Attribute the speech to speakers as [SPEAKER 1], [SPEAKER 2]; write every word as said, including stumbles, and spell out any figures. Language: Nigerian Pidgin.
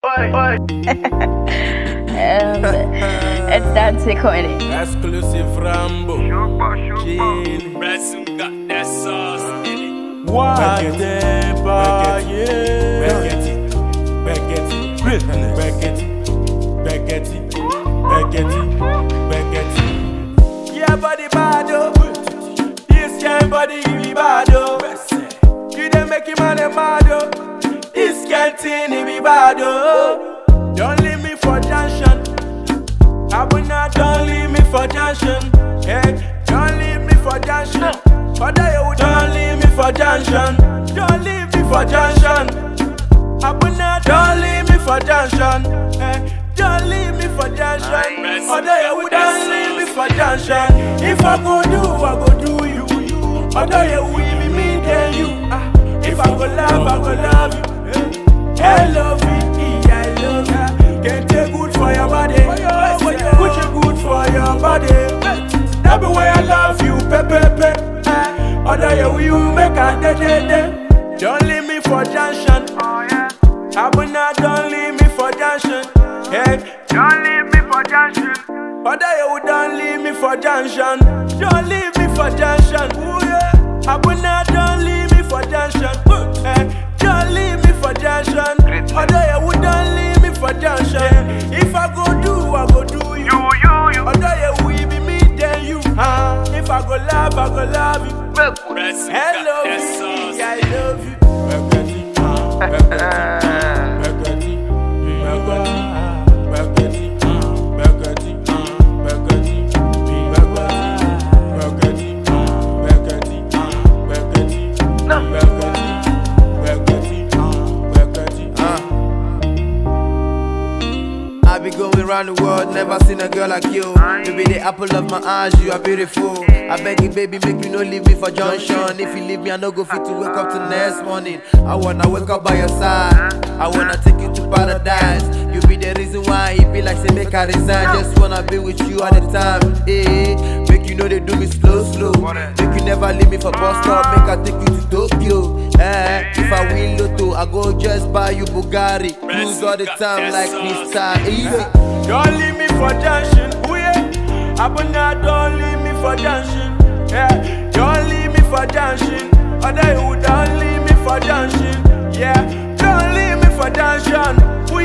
[SPEAKER 1] um, it's Dante Coiney.
[SPEAKER 2] Exclusive Rambo. Gene.
[SPEAKER 3] Bresson got that sauce in it.
[SPEAKER 2] What the bar, yeah. Beckett, Beckett, Beckett, Beckett, Beckett, Beckett. Yeah, body bad, oh. This kind body give me bad, oh. You don't make him man a mad, oh. This kind thing he be bad, oh. Don't leave me for junction. Abuna, don't leave me for junction. Hey, don't leave me for junction. Father, you don't leave me for junction. Don't leave me for junction. Abuna, don't leave me for junction. Hey, don't leave me for junction. Father, you don't leave me for junction. If I go do, I go do you. Father, you will be me, then you. Ah, if I go love, I go love you. I love it, I love you. Can't take good for your body. Put you good for your body. That be why I love you, pepe pepe. Other you will make a day day day. Don't leave me for junction. Abuna, don't leave me for junction. Hey,
[SPEAKER 4] Don't leave me for junction.
[SPEAKER 2] other you don't leave me for junction. Don't leave me for junction. Ooh yeah. Abuna, don't leave me for junction. Hey, don't leave me for junction. Other you don't leave me for junction. If I go do, I go do you.
[SPEAKER 4] You, you, you.
[SPEAKER 2] Other you will be me, then you. Ah, if I go love, I go love you.
[SPEAKER 3] Bresson
[SPEAKER 2] I
[SPEAKER 3] got
[SPEAKER 2] love
[SPEAKER 3] that
[SPEAKER 2] you,
[SPEAKER 3] sauce.
[SPEAKER 2] I love you. Beckett, Beckett, Beckett, Beckett, Beckett,
[SPEAKER 5] I be going round the world, never seen a girl like you. You be the apple of my eyes, you are beautiful. I beg you, baby, make you no leave me for junction. If you leave me, I no go fit to wake up till next morning. I wanna wake up by your side. I wanna take you to paradise. You be the reason why it be like say make I resign. Just wanna be with you all the time. Hey, make you know they do me slow, slow. Make you never leave me for bus stop. Make I take you to Tokyo. Eh, if I win Lotto, I go just buy you Bugatti. Cruise all the time like Mister Easy.
[SPEAKER 2] don't leave me for junction. Ooh yeah. Abuna, don't leave me for junction. Yeah, don't leave me for junction. Other you don't leave me for junction. Yeah, don't leave me for junction. Ooh